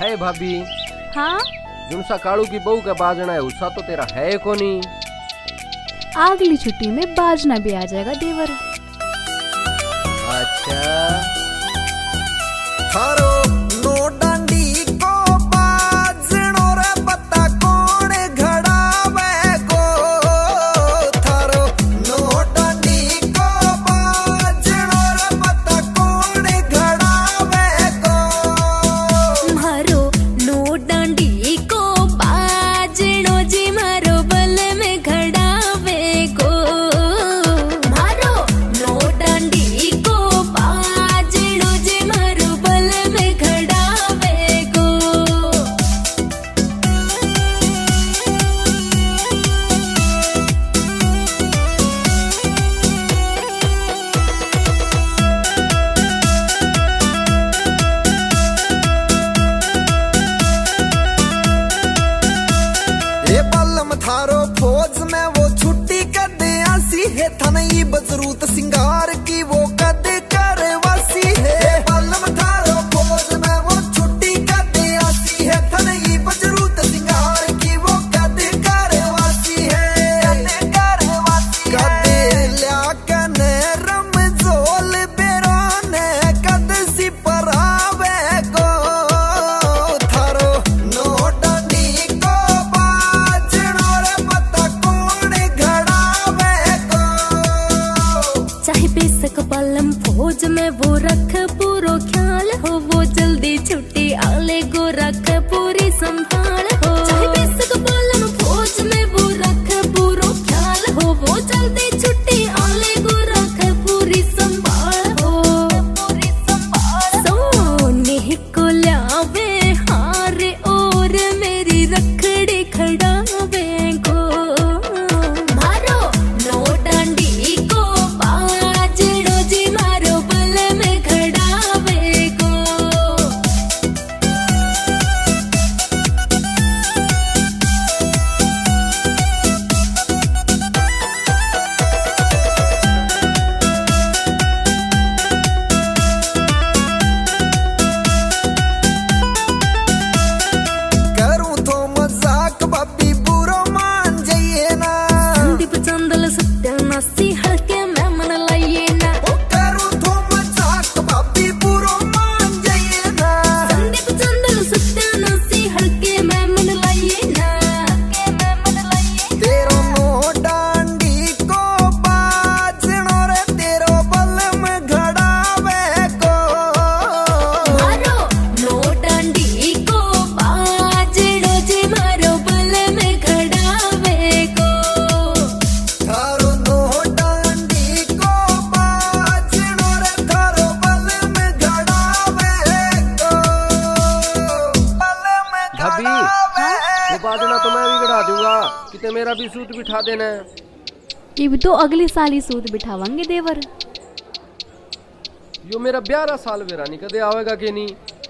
है भाभी। हाँ जुनसा कालू की बहू का बाजना है उससा तो तेरा है कोनी। अगली छुट्टी में बाजना भी आ जाएगा देवर। अच्छा थारो नो डांडी को बाजनो रे पता कौन घड़ावे को। थारो नो डांडी को बाजनो रे पता कौन घड़ावे को। मारो नो डांडी को बाजनो जी मारो बल में घड़ावे को। मारो नो डांडी को बाजनो जी मारो बल में घड़ावे को। ये बलम थारो फौज में वो छुट्टी कर दे आसी है थनई बजरूत सिंगार की वो कद करवासी है। बलम थारो फौज में वो छुट्टी कर दे आसी है थनई बजरूत सिंगार की वो कद करवासी है। कद ल्या कने रमजोल बेराने कद सी परावे को। थारो नो डांडी को बाजनो रे पता कौन घड़ावे को। चाहे बेशक बलम फौज में वो रख पूरो ख्याल हो। वो जल्दी छुट्टी आले को रख पूरी संभाल हो। चाहे बेशक बलम फौज में वो रख पूरो ख्याल हो। वो जल्दी छुट्टी आले को रख पूरी संभाल हो। सोने को लावे हार और मेरी रखड़ी खड़ावे को। मारो नो डांडी को बाजनो जी मारो बल में घड़ावे को। करूं तो मजाक बापी बुरो मान जाइए ना। संदीप चंदल सत्यानाशी हल्के में मन लाइए ना। ओ करूं तो मजाक बापी बुरो मान जाइए ना। संदीप चंदल सत्यानाशी हल्के में मन लाइए ना। तेरो नो डांडी को बाजनो रे तेरो बल में घड़ावे को। मारो नो डांडी को बाजनो जी मारो बल में घड़ावे को। थारो नो डांडी को बाजनो रे थारो बल में घड़ावे को। बल में भाभी वो बाजना तो मैं भी गड़ा दूंगा किते मेरा भी सूत बिठा देना। ये भी तो अगले साल ही सूत बिठावांगे देवर। यो मेरा 11 साल वेरा नहीं कदे आवेगा कि नहीं।